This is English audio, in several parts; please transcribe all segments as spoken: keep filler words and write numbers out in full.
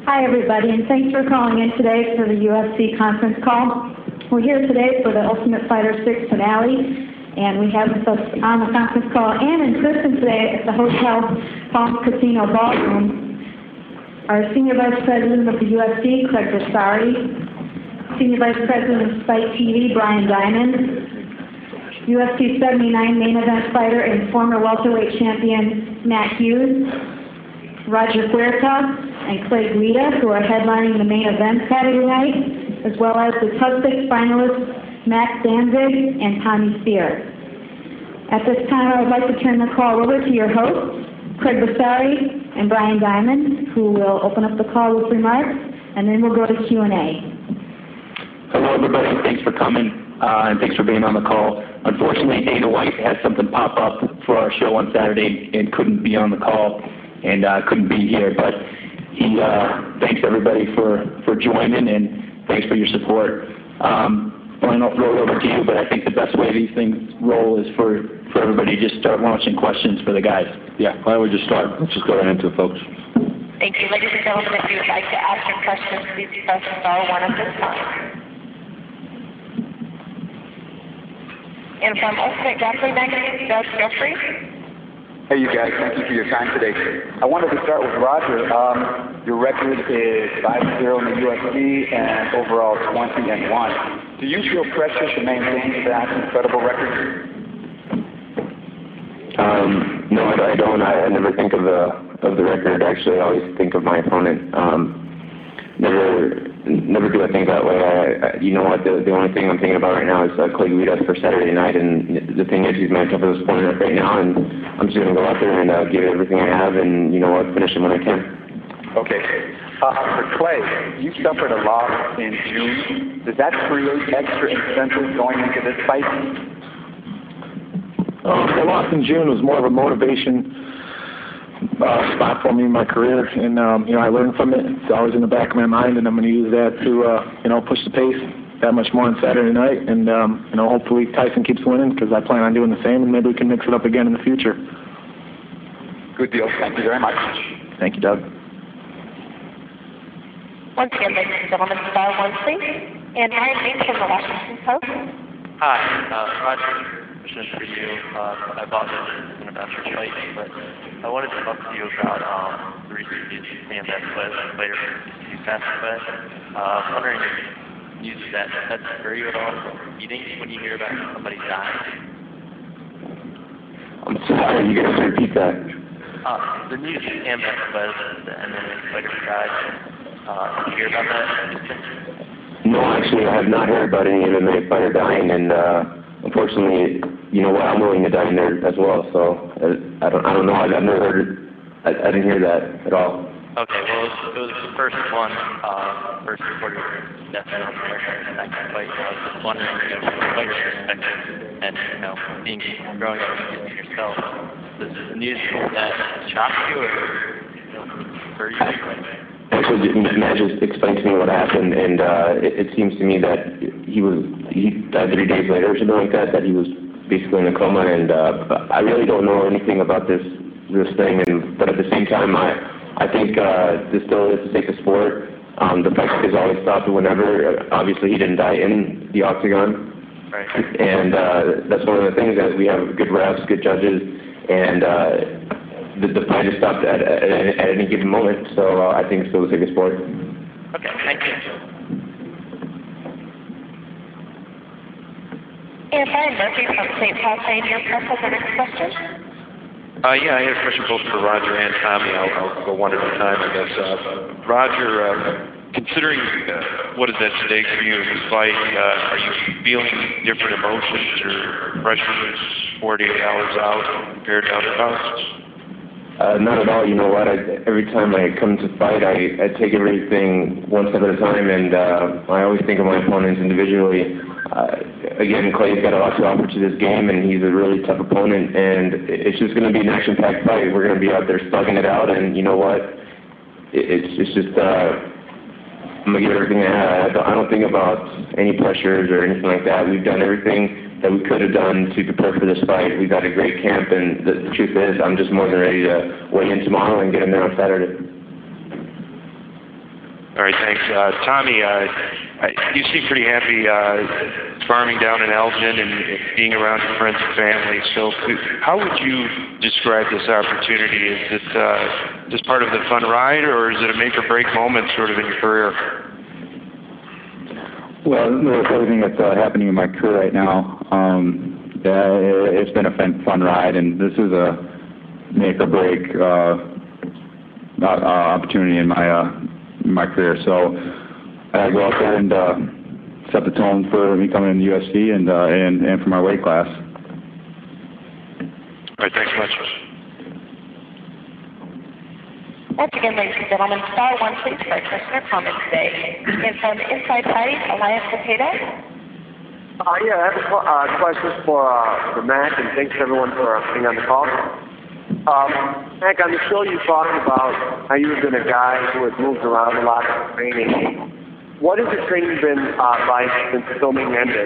Hi, everybody, and thanks for calling in today for the U F C conference call. We're here today for the Ultimate Fighter six finale, and we have with us on the conference call and in person today at the Hotel Palms Casino Ballroom our Senior Vice President of the U F C, Craig Bessari, Senior Vice President of Spike T V, Brian Diamond, U F C seventy-nine main event fighter and former welterweight champion Matt Hughes, Roger Huerta, and Clay Guida, who are headlining the main event Saturday night, as well as the Tuzfix finalists Max Danzig and Tommy Spear. At this time, I would like to turn the call over to your hosts, Craig Bessari and Brian Diamond, who will open up the call with remarks, and then we'll go to Q and A. Hello, everybody. Thanks for coming, uh, and thanks for being on the call. Unfortunately, Dana White had something pop up for our show on Saturday and couldn't be on the call and uh, couldn't be here, but he uh, thanks everybody for, for joining, and thanks for your support. Um, Brian, I'll throw it over to you, but I think the best way these things roll is for, for everybody to just start launching questions for the guys. Yeah, why don't we just start? Let's just go right into it, folks. Thank you. Ladies and gentlemen, if you would like to ask your questions, please press star one at this time. And from Ultimate Grappling Magazine, Doug Jeffrey. Hey, you guys. Thank you for your time today. I wanted to start with Roger. Um, your record is five and zero in the U F C and overall twenty and one. Do you feel pressure to maintain that incredible record? Um, no, I, I don't. I, I never think of the of the record. Actually, I always think of my opponent. Um, never, never do I think that way. I, I, you know what? The, the only thing I'm thinking about right now is uh, Clay Guida for Saturday night, and the thing is, he's my toughest opponent right now, and I'm just gonna go out there and uh, give it everything I have, and you know what? Finish him when I can. Okay. Uh, for Clay, you suffered a loss in June. Does that create extra incentive going into this fight? Um, the loss in June was more of a motivation uh, spot for me in my career, and um, you know I learned from it. It's always in the back of my mind, and I'm going to use that to uh, you know push the pace that much more on Saturday night, and um, you know hopefully Tyson keeps winning because I plan on doing the same, and maybe we can mix it up again in the future. Good deal. Thank you very much. Thank you, Doug. Once again, ladies and gentlemen, star one, please. And Ryan Bates from the Washington Post. Hi, uh, Roger. Question for you. Uh, I bought this in about your fight, but I wanted to talk to you about um, the recent news and that later you passed away. Uh, I'm wondering if news that that spur you at all from eating when you hear about somebody dying. I'm sorry, you guys repeat that. Uh, the news and that was the M M A fighter died. Uh, did you hear about that? No, actually, I have not heard about any M M A fighter dying, and uh, unfortunately, you know what? I'm willing to die in there as well. So uh, I don't, I don't know. I've never heard. I, I didn't hear that at all. Okay, well, it was, it was the first one, uh, first reported death in America in that fight. I was just wondering, you know, from a fighter's perspective, and you know, being growing up yourself, does the news that shock you or you know, hurt you? Actually, Matt just explained to me what happened, and uh, it, it seems to me that he was he died three days later or something like that. That he was basically in a coma, and uh, I really don't know anything about this this thing. And but at the same time, I I think uh, this still is to take the sport. Um, the fight is always stopped whenever. Obviously, he didn't die in the octagon, right. And uh, that's one of the things that we have good refs, good judges, and. Uh, The, the fight is stopped at, at, at any given moment, so uh, I think it's still the biggest sport. Okay, thank you. And Brian Murphy from Saint Paul Savior Press has the next question. Uh, yeah, I have a question both for Roger and Tommy. I'll, I'll go one at a time, I guess. Uh, Roger, uh, considering uh, what is at stake for you in this fight, uh, are you feeling different emotions or pressures forty-eight hours out compared to other bouts? Uh, not at all. You know what? I, every time I come to fight, I, I take everything one step at a time, and uh, I always think of my opponents individually. Uh, again, Clay's got a lot to offer to this game, and he's a really tough opponent, and it's just going to be an action-packed fight. We're going to be out there slugging it out, and you know what? It, it's, it's just, uh, I'm going to give everything I have. I don't, I don't think about any pressures or anything like that. We've done everything that we could have done to prepare for this fight. We've got a great camp, and the, the truth is, I'm just more than ready to weigh in tomorrow and get in there on Saturday. All right, thanks. Uh, Tommy, uh, I- you seem pretty happy uh, farming down in Elgin and being around your friends and family. So how would you describe this opportunity? Is it uh, just part of the fun ride, or is it a make-or-break moment sort of in your career? Well, with everything that's uh, happening in my career right now, um, yeah, it's been a fun, fun ride, and this is a make-or-break uh, uh, opportunity in my uh, in my career. So I go out there and uh, set the tone for me coming in the U F C and uh, and and for my weight class. All right, thanks much. Once again, ladies and gentlemen, star one, please, for a question or comment today. And from Inside Fighting, Elias Cepeda. Uh, yeah, I have a qu- uh, question for, uh, for Mac, and thanks everyone for uh, being on the call. Um, Mac, on the show you talked about how you've been a guy who has moved around a lot in training. What has the training been uh, like since filming ended?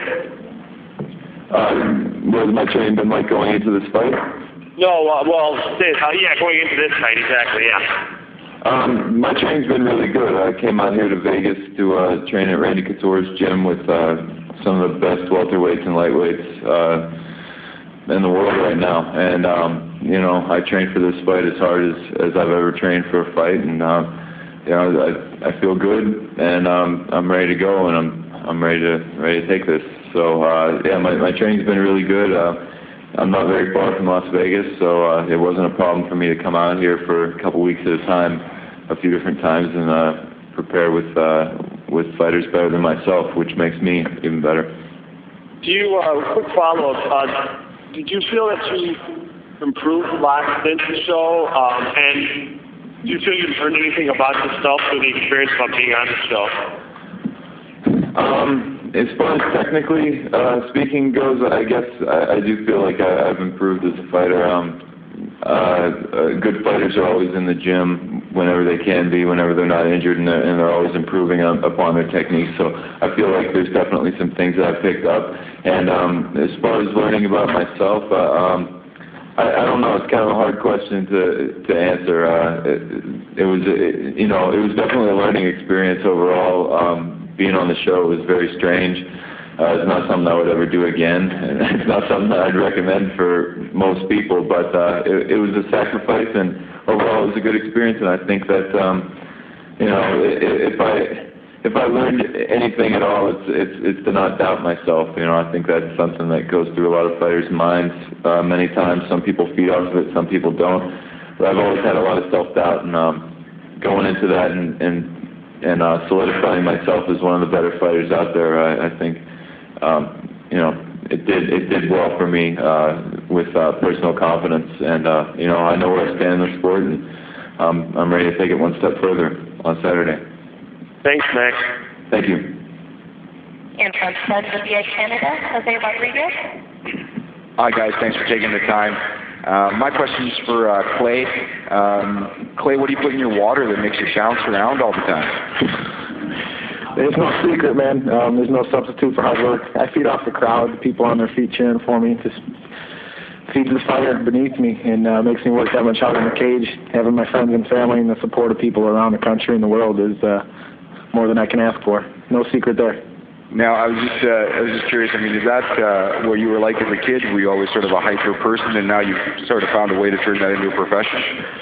Uh, what has my training been like going into this fight? No, uh, well, this, uh, yeah, going into this fight, exactly, yeah. Um, my training's been really good. I came out here to Vegas to uh, train at Randy Couture's gym with uh, some of the best welterweights and lightweights uh, in the world right now. And, um, you know, I trained for this fight as hard as, as I've ever trained for a fight. And, uh, you know, I, I feel good, and um, I'm ready to go, and I'm I'm ready to ready to take this. So, uh, yeah, my, my training's been really good. Uh, I'm not very far from Las Vegas, so uh, it wasn't a problem for me to come out here for a couple weeks at a time, a few different times, and uh, prepare with uh, with fighters better than myself, which makes me even better. Do you, uh, quick follow-up, uh, did you feel that you improved a lot since the show, um, and do you feel you learned anything about yourself through the experience of being on the show? Um, as far as technically uh, speaking goes, I guess I, I do feel like I, I've improved as a fighter. Um, uh, uh, good fighters are always in the gym whenever they can be, whenever they're not injured, and they're, and they're always improving on, upon their techniques. So I feel like there's definitely some things that I've picked up. And um, as far as learning about myself, uh, um, I, I don't know. It's kind of a hard question to to answer. Uh, it, it was, it, you know, it was definitely a learning experience overall. Um, being on the show was very strange. Uh, it's not something I would ever do again, and it's not something that I'd recommend for most people. But uh, it, it was a sacrifice, and overall, it was a good experience. And I think that, um, you know, if I if I learned anything at all, it's it's it's to not doubt myself. You know, I think that's something that goes through a lot of fighters' minds uh, many times. Some people feed off of it, some people don't. But I've always had a lot of self-doubt, and um, going into that and and and uh, solidifying myself as one of the better fighters out there, I, I think, um, you know, it did it did well for me uh, with uh, personal confidence, and uh, you know, I know where I stand in the sport, and um, I'm ready to take it one step further on Saturday. Thanks, Max. Thank you. And from Sons of V A Canada, Jose Rodriguez. Hi, guys. Thanks for taking the time. Uh, my question is for uh, Clay. Um, Clay, what do you put in your water that makes you bounce around all the time? There's no secret, man. Um, there's no substitute for hard work. I feed off the crowd, the people on their feet cheering for me. Just feeds the fire beneath me and uh, makes me work that much harder in the cage. Having my friends and family and the support of people around the country and the world is uh, more than I can ask for. No secret there. Now, I was just, uh, I was just curious. I mean, is that uh, what you were like as a kid? Were you always sort of a hyper person, and now you've sort of found a way to turn that into a profession?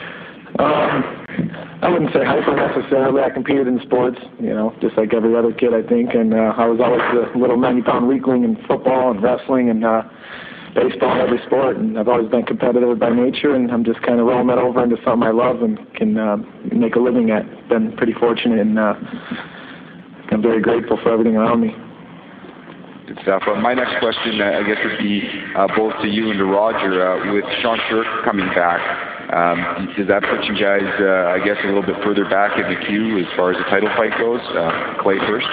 Um, I wouldn't say hyper necessarily. I competed in sports, you know, just like every other kid, I think. And uh, I was always the little ninety-pound weakling in football and wrestling and uh, baseball and every sport. And I've always been competitive by nature, and I'm just kind of rolling that over into something I love and can uh, make a living at. Been pretty fortunate, and uh, I'm very grateful for everything around me. Good stuff. Uh, my next question, uh, I guess, would be uh, both to you and to Roger. Uh, with Sean Sherk coming back, um, does that put you guys, uh, I guess, a little bit further back in the queue as far as the title fight goes? Uh, Clay first.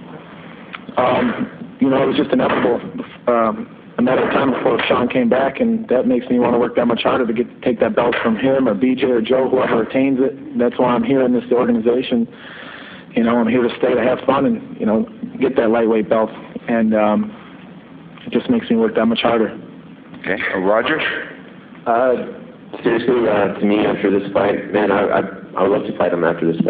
Um, you know, it was just inevitable. Um, a matter of time before Sean came back, and that makes me want to work that much harder to get to take that belt from him or B J or Joe, whoever retains it. That's why I'm here in this organization. You know, I'm here to stay to have fun and, you know, get that lightweight belt. And um, it just makes me work that much harder. Okay. Uh, Roger? Uh, seriously, uh, to me, after this fight, man, I, I, I would love to fight him after this fight.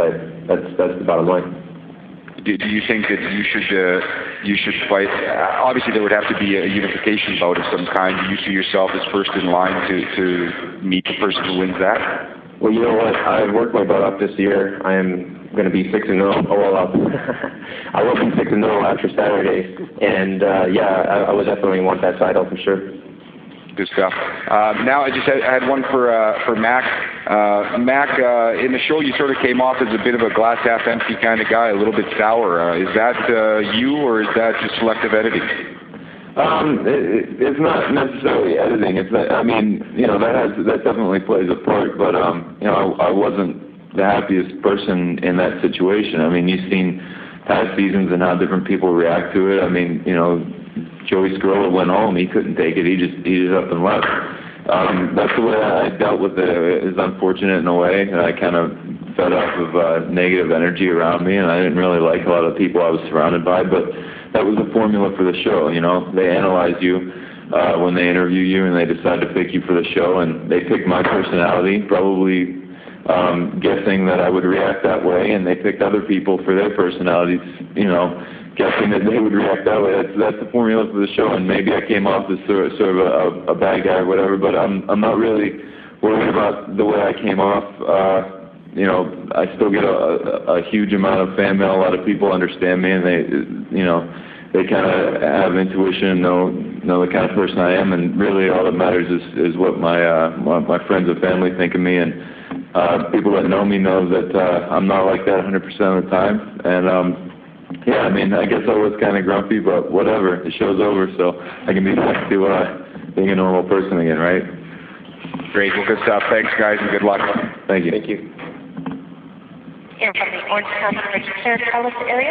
that's that's the bottom line. Do, do you think that you should uh, you should fight? Uh, obviously, there would have to be a unification bout of some kind. Do you see yourself as first in line to, to meet the person who wins that? Well, you know what? I've worked my butt off this year. I am going to be six and zero. Oh well, up. I will be six and zero after Saturday, and uh, yeah, I, I would definitely want that title for sure. Good stuff. Uh, now I just had, I had one for uh, for Mac. Uh, Mac, uh, in the show you sort of came off as a bit of a glass half empty kind of guy, a little bit sour. Uh, is that uh, you, or is that just selective editing? Um, it, it's not necessarily editing. It's not, I mean, you know, that has that definitely plays a part. But um, you know, I, I wasn't the happiest person in that situation. I mean, you've seen past seasons and how different people react to it. I mean, you know, Joey Skrola went home. He couldn't take it. He just he just up and left. Um, that's the way I dealt with it. It's unfortunate in a way. I kind of fed off of uh, negative energy around me, and I didn't really like a lot of people I was surrounded by. But that was the formula for the show. You know, they analyze you uh, when they interview you, and they decide to pick you for the show. And they picked my personality, probably um, guessing that I would react that way, and they picked other people for their personalities. You know, guessing that they would react that way. That's, that's the formula for the show, and maybe I came off as sort of, sort of a, a bad guy or whatever, but I'm I'm not really worried about the way I came off. Uh, you know, I still get a, a, a huge amount of fan mail. A lot of people understand me, and they, you know, they kind of have intuition and know, know the kind of person I am, and really all that matters is, is what my, uh, my, my friends and family think of me, and uh, people that know me know that uh, I'm not like that one hundred percent of the time, and um, yeah, I mean, I guess I was kind of grumpy, but whatever. The show's over, so I can be back to uh, being a normal person again, right? Great. Well, good stuff. Thanks, guys, and good luck. Thank you. Thank you. Here from the Orange County Register Palace area.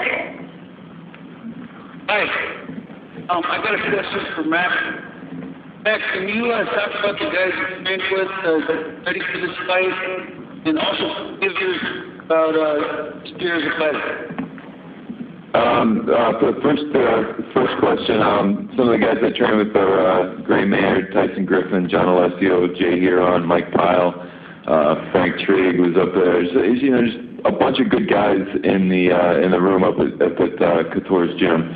Hi. Um, I got a question for Mac. Mac, can you uh, talk about the guys you trained with uh, ready for this fight, and also give us about uh, Spear as a fighter? Um, uh, for the first, uh, first question, um, some of the guys I trained with are uh, Gray Maynard, Tyson Griffin, John Alessio, Jay Huron, Mike Pyle, uh, Frank Trigg was up there. There's, you know, there's a bunch of good guys in the uh, in the room up at, up at uh, Couture's gym.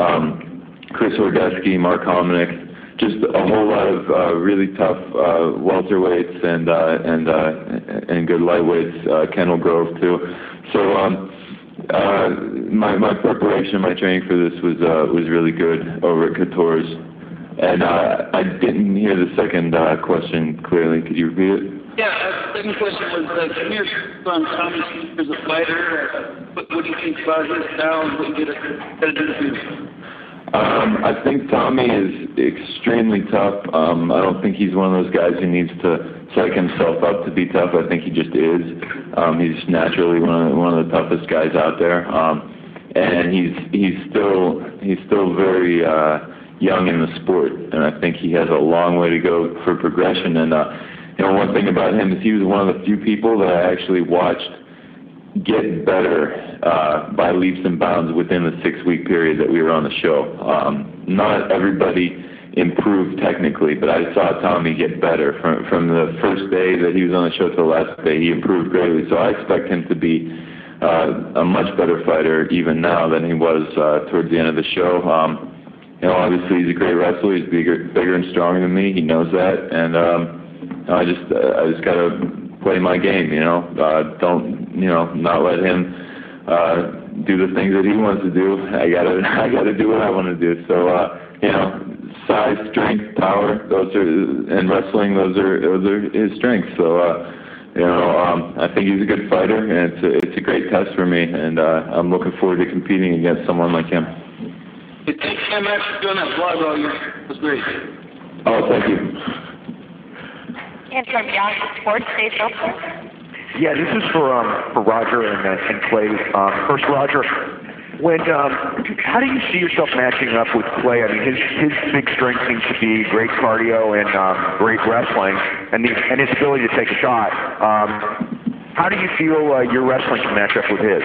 Um, Chris Ordeski, Mark Hominick, just a whole lot of uh, really tough uh, welterweights and uh, and uh, and good lightweights. Uh, Kendall Grove too. So. Um, Uh, my my preparation, my training for this was uh, was really good over at Couture's, and uh, I didn't hear the second uh, question clearly. Could you repeat it? Yeah, uh, second question was, uh, can you hear on Tommy Spear as a fighter? Uh, what, what do you think about his style and what you get to do to him? Um, I think Tommy is extremely tough. Um, I don't think he's one of those guys who needs to psych himself up to be tough. I think he just is. Um, he's naturally one of the, one of the toughest guys out there, um, and he's he's still he's still very uh, young in the sport, and I think he has a long way to go for progression. And uh, you know, one thing about him is he was one of the few people that I actually watched get better uh, by leaps and bounds within the six-week period that we were on the show. Um, not everybody improved technically, but I saw Tommy get better from from the first day that he was on the show to the last day. He improved greatly, so I expect him to be uh, a much better fighter even now than he was uh, towards the end of the show. Um, you know, obviously he's a great wrestler. He's bigger, bigger and stronger than me. He knows that, and um, I just uh, I just gotta play my game. You know, uh, don't you know not let him uh, do the things that he wants to do. I gotta I gotta do what I want to do. So uh, you know. Size, strength, power, those are, and wrestling, those are, those are his strengths. So, uh, you know, um, I think he's a good fighter, and it's a, it's a great test for me, and uh, I'm looking forward to competing against someone like him. Hey, thanks so much for doing that vlog all year. It was great. Oh, thank you. And from Yahoo Sports, Dave Nelson. Yeah, this is for um, for Roger and, uh, and Clay. Um, first, Roger. When, um, how do you see yourself matching up with Clay? I mean, his his big strength seems to be great cardio and um, great wrestling, and the, and his ability to take a shot. Um, how do you feel uh, your wrestling can match up with his?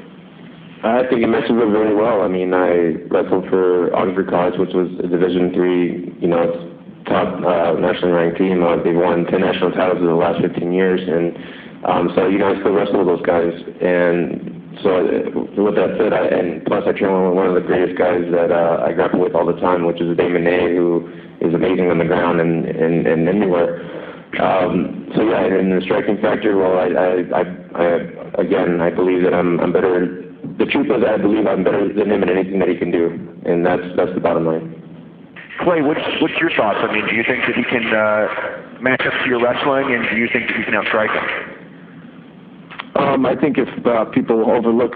I think it matches up very well. I mean, I wrestled for Augsburg College, which was a Division three, you know, top uh, nationally ranked team. Uh, they've won ten national titles in the last fifteen years, and Um, so you guys still wrestle with those guys, and so uh, with that said, I, and plus I train with one of the greatest guys that uh, I grapple with all the time, which is Damon Nay, who is amazing on the ground and, and, and anywhere. Um, so yeah, in the striking factor, well, I, I, I, I again, I believe that I'm, I'm better. The truth is, I believe I'm better than him in anything that he can do, and that's that's the bottom line. Clay, what's what's your thoughts? I mean, do you think that he can uh, match up to your wrestling, and do you think that you can outstrike him? Um, I think if uh, people overlook,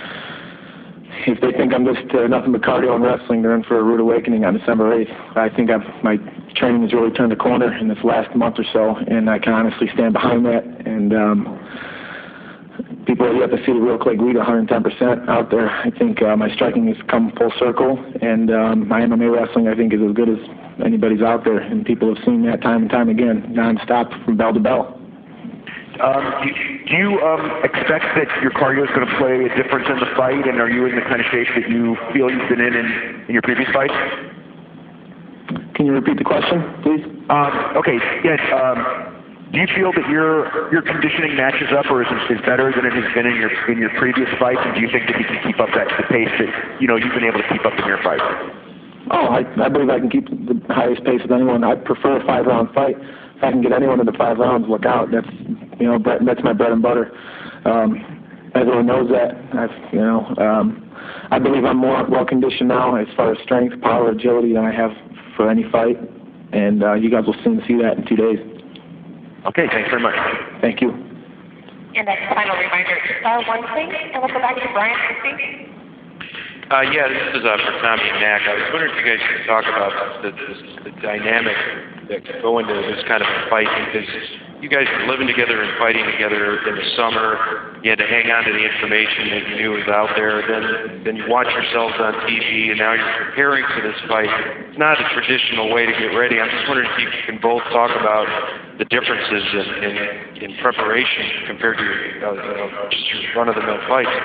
if they think I'm just uh, nothing but cardio and wrestling, they're in for a rude awakening on December eighth. I think I've, my training has really turned a corner in this last month or so, and I can honestly stand behind that. And um, people have yet to see the real Clay Guida, one hundred ten percent out there. I think uh, my striking has come full circle, and um, my M M A wrestling, I think, is as good as anybody's out there, and people have seen that time and time again, nonstop from bell to bell. Um, do, do you um, expect that your cardio is going to play a difference in the fight, and are you in the kind of shape that you feel you've been in in, in your previous fights? Can you repeat the question, please? Um, okay, yes. Um, do you feel that your your conditioning matches up, or is, is better than it has been in your in your previous fights? And do you think that you can keep up that the pace that you know you've been able to keep up in your fight? Oh, I, I believe I can keep the highest pace of anyone. I prefer a five-round fight. If I can get anyone into five rounds, look out. That's you know that's my bread and butter. Um, everyone knows that. I've, you know, um, I believe I'm more well conditioned now as far as strength, power, agility than I have for any fight, and uh, you guys will soon see that in two days. Okay, thanks very much. Thank you. And as a final reminder, star one thing, and we'll go back to Brian to speak. Uh, yeah, this is uh, for Tommy and Mac. I was wondering if you guys could talk about the, the, the dynamic that could go into this kind of a fight, because you guys were living together and fighting together in the summer. You had to hang on to the information that you knew was out there. Then, then you watch yourselves on T V, and now you're preparing for this fight. It's not a traditional way to get ready. I'm just wondering if you can both talk about the differences in, in, in preparation compared to your, uh, you know, just your run-of-the-mill fights.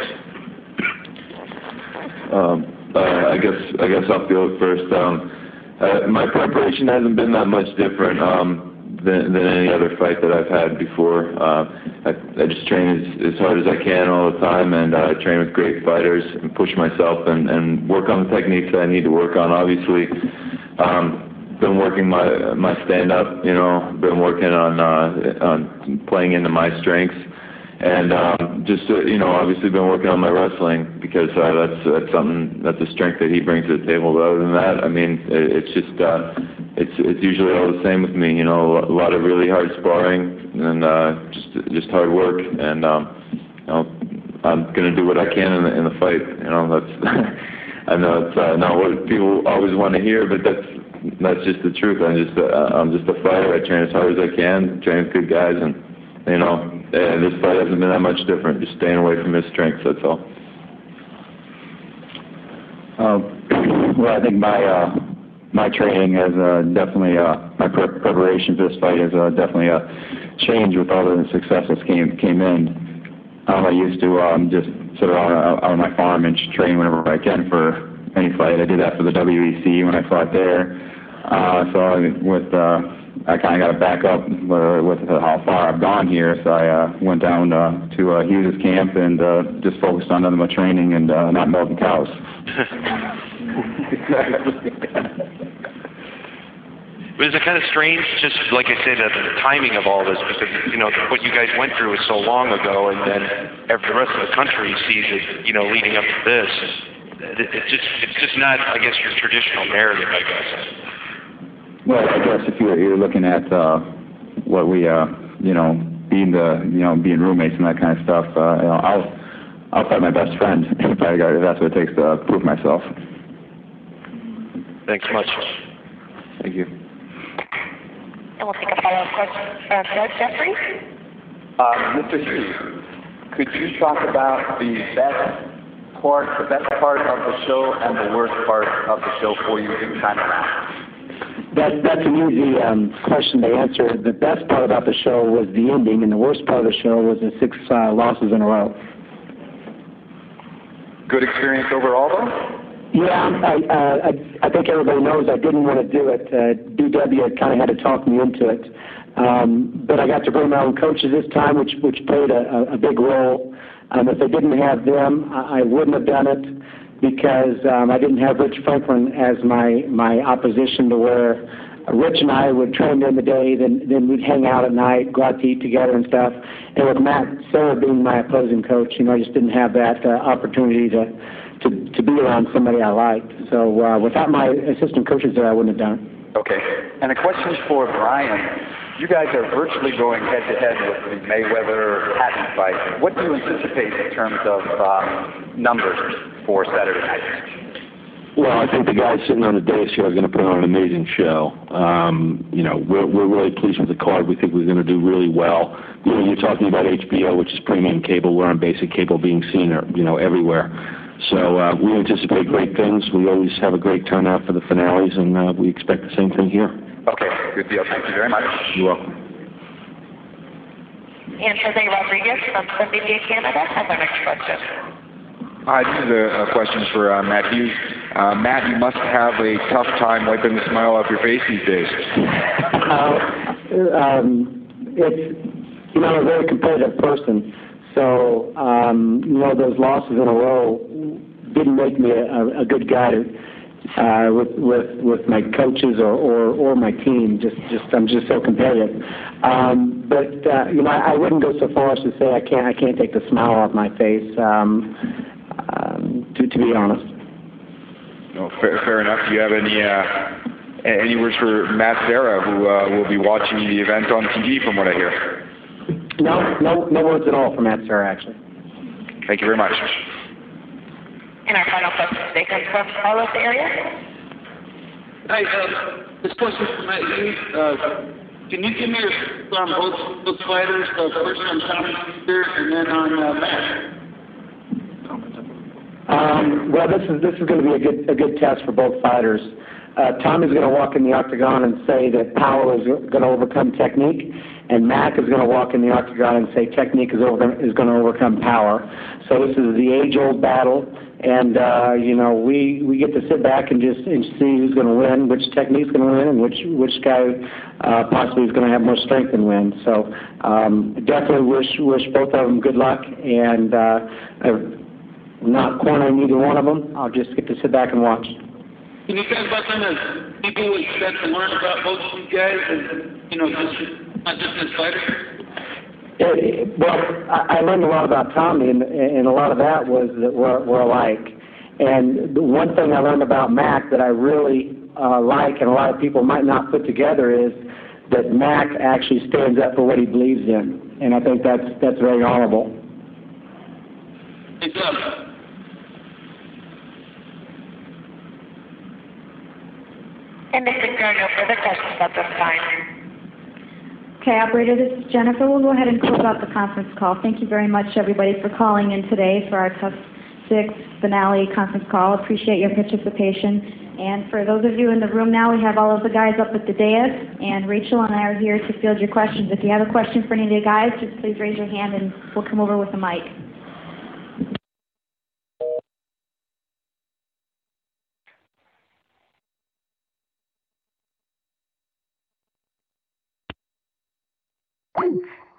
Um, uh, I guess I guess I'll field first. Um, uh, my preparation hasn't been that much different um, than, than any other fight that I've had before. Uh, I, I just train as, as hard as I can all the time, and uh, train with great fighters and push myself and, and work on the techniques that I need to work on. Obviously, um, been working my my stand-up. You know, been working on uh, on playing into my strengths. And um, just, uh, you know, obviously been working on my wrestling, because uh, that's that's something, that's a strength that he brings to the table. But other than that, I mean, it, it's just, uh, it's it's usually all the same with me, you know, a lot of really hard sparring and uh, just just hard work. And, um, you know, I'm going to do what I can in the, in the fight. You know, that's, I know it's uh, not what people always want to hear, but that's that's just the truth. I'm just, uh, I'm just a fighter. I train as hard as I can, train with good guys, and, you know, Uh, this fight hasn't been that much different, just staying away from his strengths, that's all. Uh, well, I think my uh, my training has uh, definitely, uh, my pre preparation for this fight has uh, definitely uh, changed with all the successes came came in. Um, I used to um, just sit around out on my farm and train whenever I can for any fight. I did that for the W E C when I fought there. Uh, so I, with uh, I kind of got to back up uh, with uh, how far I've gone here, so I uh, went down uh, to uh, Hughes' camp and uh, just focused on my training and uh, not milking cows. But is it kind of strange, just like I said, uh, the timing of all this, because, you know, what you guys went through was so long ago, and then every, the rest of the country sees it, you know, leading up to this. It, it's just, it's just not, I guess, your traditional narrative, I guess. Well, I guess if you're, you're looking at uh, what we, uh, you know, being the, you know, being roommates and that kind of stuff, uh, you know, I'll, I'll fight my best friend if, I, if that's what it takes to prove myself. Thanks much. Thank you. And we'll take a follow-up question from Doug Jeffrey. Uh, Mister Hughes, could you talk about the best part, the best part of the show and the worst part of the show for you this time around? That, that's an easy um, question to answer. The best part about the show was the ending, and the worst part of the show was the six uh, losses in a row. Good experience overall, though? Yeah, I, uh, I, I think everybody knows I didn't want to do it. Uh, B W kind of had to talk me into it. Um, but I got to bring my own coaches this time, which, which played a, a big role. Um, if I didn't have them, I, I wouldn't have done it because um, I didn't have Rich Franklin as my, my opposition to where Rich and I would train during the day, then, then we'd hang out at night, go out to eat together and stuff. And with Matt Serra being my opposing coach, you know, I just didn't have that uh, opportunity to To, to be around somebody I liked. So uh, without my assistant coaches there, I wouldn't have done it. Okay. And a question for Brian. You guys are virtually going head-to-head with the Mayweather-Hatton fight. What do you anticipate in terms of um, numbers for Saturday night? Well, I think the guys sitting on the dais here are going to put on an amazing show. Um, you know, we're, we're really pleased with the card. We think we're going to do really well. You know, you're talking about H B O, which is premium cable. We're on basic cable being seen, you know, everywhere. So uh, we anticipate great things. We always have a great turnout for the finales, and uh, we expect the same thing here. Okay, good deal. Thank you very much. You're welcome. And Jose Rodriguez from W B A Canada has our next question. Hi, this is a, a question for uh, Matt Hughes. Uh, Matt, you must have a tough time wiping the smile off your face these days. Uh, um, it's, you know, I'm a very competitive person. So, um, you know, those losses in a row didn't make me a, a good guy to, uh, with, with, with my coaches or, or, or my team. Just, just, I'm just so competitive. Um, but, uh, you know, I, I wouldn't go so far as to say I can't, I can't take the smile off my face, um, um, to, to be honest. No, fair, fair enough. Do you have any, uh, any words for Matt Serra, who uh, will be watching the event on T V from what I hear? No, no, no words at all from Matt Serra, actually. Thank you very much. And our final question today comes from Carlos Arias. Hi, uh, this question is for Matt Hughes. Uh, can you give me your thought on both, both fighters, uh, first on Tommy Caesar and then on uh, Matt? Um, well, this is this is going to be a good a good test for both fighters. Uh, Tommy's going to walk in the octagon and say that power is going to overcome technique, and Mac is going to walk in the octagon and say technique is over is going to overcome power. So this is the age-old battle, and uh, you know we, we get to sit back and just and see who's going to win, which technique's going to win, and which which guy uh, possibly is going to have more strength and win. So um, definitely wish wish both of them good luck, and uh, I'm not cornering either one of them. I'll just get to sit back and watch. Can you talk about some of the people we expect to learn about both of you guys, and you know, just not just as fighters? It, well, I, I learned a lot about Tommy, and, and a lot of that was that we're, we're alike. And the one thing I learned about Mac that I really uh, like, and a lot of people might not put together, is that Mac actually stands up for what he believes in, and I think that's that's very honorable. Good job. And Mister there are no further questions at this time. Okay, operator, this is Jennifer. We'll go ahead and close out the conference call. Thank you very much, everybody, for calling in today for our Tough Six finale conference call. Appreciate your participation. And for those of you in the room now, we have all of the guys up at the dais, and Rachel and I are here to field your questions. If you have a question for any of the guys, just please raise your hand and we'll come over with a mic. Thank you.